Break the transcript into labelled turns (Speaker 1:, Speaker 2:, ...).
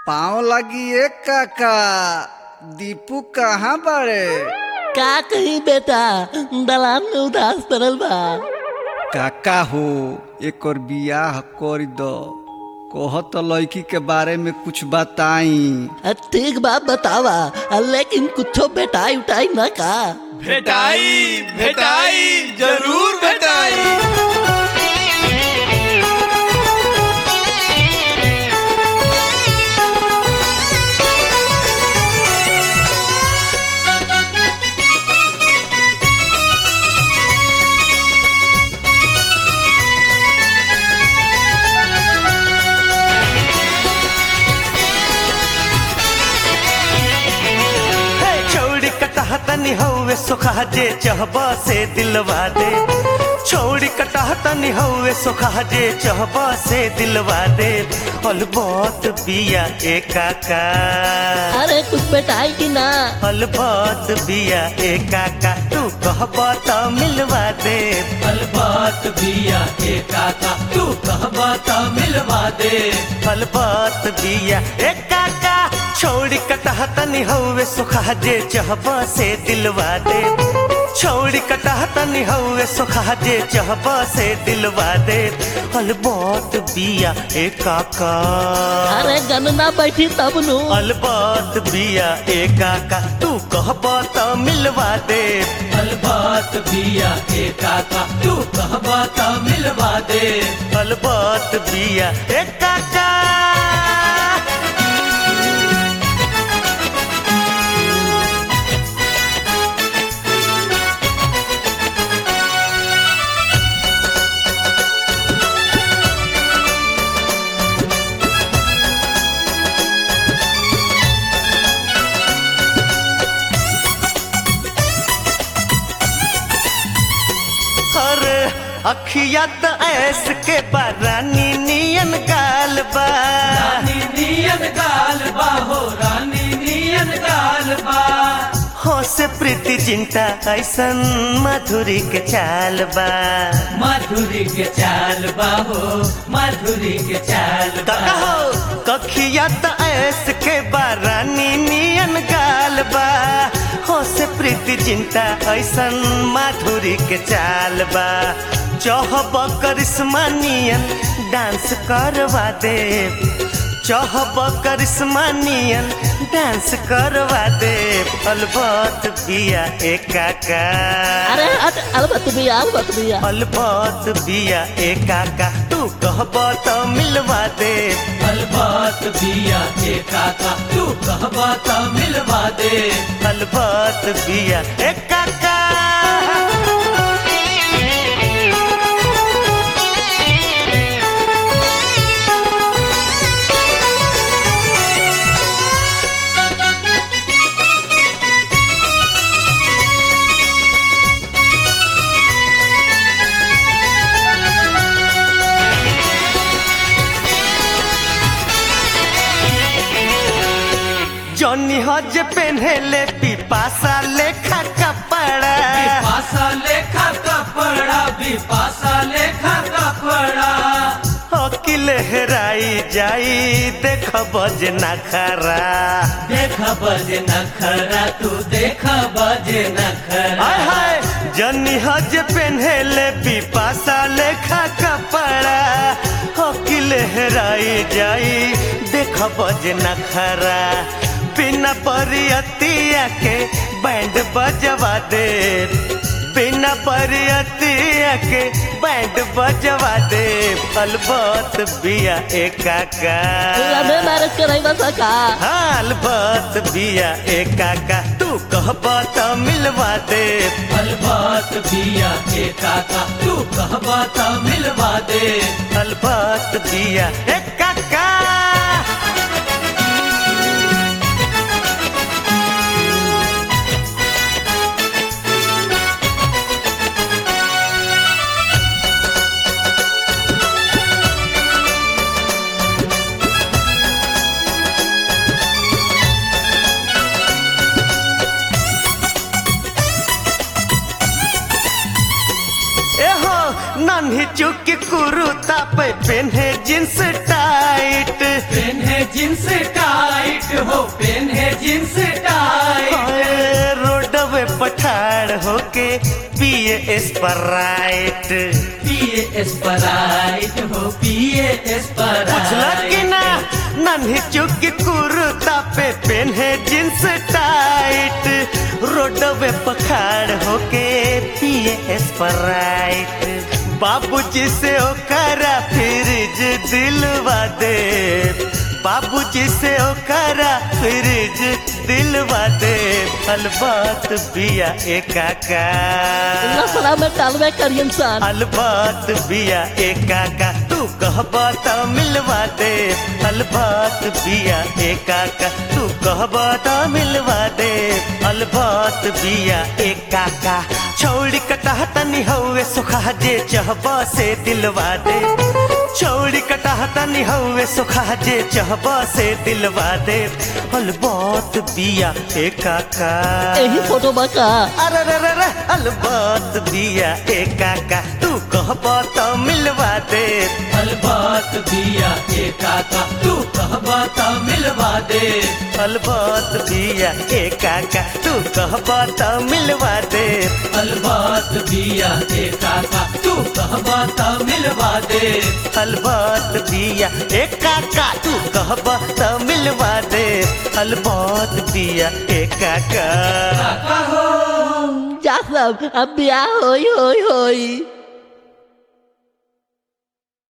Speaker 1: पाँव लगी एक काका। दीपू कहाँ बाड़े?
Speaker 2: का कहीं बेटा, दलान में उदास पड़ल बा।
Speaker 1: काका हो एक और बियाह कर दो। कह तो लड़की के बारे में कुछ बताई।
Speaker 2: ठीक बा बतावा, लेकिन कुछो भेटाई उठाई न का।
Speaker 3: भेटाई भेटाई जरूर भेटाई।
Speaker 4: तनी हौवे सोखा जे चहबा से दिलवा दे। छोड़ी कटाह तनी हौवे सोखा जे चहबा से दिलवा दे। अलबत बिया ए काका।
Speaker 2: अरे कुछ बेटाई की ना।
Speaker 4: अलबत बिया ए काका, तू कहबा त मिलवा दे।
Speaker 3: अलबत बिया ए काका, तू कहबा त मिलवा दे।
Speaker 4: अलबत बिया ए काका, छोड़ी कटाह तनी हौवे सोखा जे चहबा से दिलवा दे। छोड़ी कटाह तनी हौवे सोखा जे चहबा से दिलवा दे। अलबत बिया ए काका।
Speaker 2: अरे गन्ना बैठी तब नु।
Speaker 4: अलबत बिया ए काका, तू कहबा त मिलवा दे।
Speaker 3: अलबत बिया ए काका, तू कहबा त मिलवा दे।
Speaker 4: अलबत बिया ए काका। अखिया त ऐस के रानी नियन गाल बा।
Speaker 3: रानी नियन गाल बा हो, रानी नियन गाल बा।
Speaker 4: हो से प्रीति जिंटा ऐसन माधुरी के चाल बा।
Speaker 3: माधुरी के चाल बा हो, माधुरी के चाल बा।
Speaker 4: कखिया त ऐस के रानी नियन गाल बा। हो से प्रीति जिंटा ऐसन माधुरी के चाल बा। चहब करिश्मा नियन डांस करवा दे। चहब करिश्मा नियन डांस करवा दे। अलबत बिया ए काका।
Speaker 2: अरे अलबत बिया, अलबत बिया।
Speaker 4: अलबत बिया ए काका, तू कहबा त मिलवा दे।
Speaker 3: अलबत बिया ए काका, तू कहबा त मिलवा दे।
Speaker 4: अलबत बिया ए काका। जॉनी हज पहने पिपासा लेखा कपड़ा।
Speaker 3: बिपाशा लेखा कपड़ा, बिपाशा लेखा कपड़ा।
Speaker 4: अकिल हेराई जाई देख बज नखरा।
Speaker 3: देख बज नखरा, तू देख बज नखरा।
Speaker 4: हाय जॉनी हज पहने पिपासा लेखा कपड़ा। अकिल हेराई जाई देख बज नखरा। बिना परियतिया के बैंड बजवा दे। बिना परियतिया के बैंड बजवा दे। अलबत बिया ए काका।
Speaker 2: लबे मैरिज कराइबा सका।
Speaker 4: हाँ अलबत बिया ए काका, तू कहबा त मिलवा दे।
Speaker 3: अलबत बिया ए काका, तू कहबा त मिलवा दे।
Speaker 4: अलबत बिया ए काका। नन्ही चुकी कुरुता पे पेन्हे जींस टाइट।
Speaker 3: पेन्हे जींस टाइट। हो पेन्हे जींस टाइट
Speaker 4: रोडवे पठार होके पिए स्प्राइट
Speaker 3: पिए स्प्राइट हो पिए
Speaker 4: बुझला कि ना नन्ही चुकी कुर्ता पे पेन्हे जींस टाइट रोडवे पखाड़ होके पिए स्प्राइट बाबूजी से ओकरा फ्रिज दिलवा दे बाबूजी से ओकरा फ्रिज दिलवा दे अलबात बिया एकाका
Speaker 2: लफड़ा में डालवे करियन सन
Speaker 4: अलबात बिया एकाका तू कहबा त मिलवा दे अलबात बिया एकाका तू कहबा त मिलवा दे अलबात बिया एकाका छौड़ी कटाह तनी हौवे सुखा जे चहबा से दिलवा दे छौड़ी कटाह तनी हौवे सुखा जे चहबा से दिलवा दे अलबात बिया एकाका
Speaker 2: यही फोटो बका
Speaker 4: अरे रे रे रे अलबात बिया एकाका तू कहबा त मिलवा दे
Speaker 3: अलबात बिया एकाका तू कहबा त मिलवा दे
Speaker 4: अलबात बिया एकाका तू कहबा त मिलवा दे
Speaker 3: अलबात बिया एकाका तू कहबा त मिलवा दे
Speaker 4: अलबात बिया एकाका तू कहबा त मिलवा दे अलबात बिया एकाका
Speaker 3: काका हो
Speaker 2: जा सब अब ब्याह होई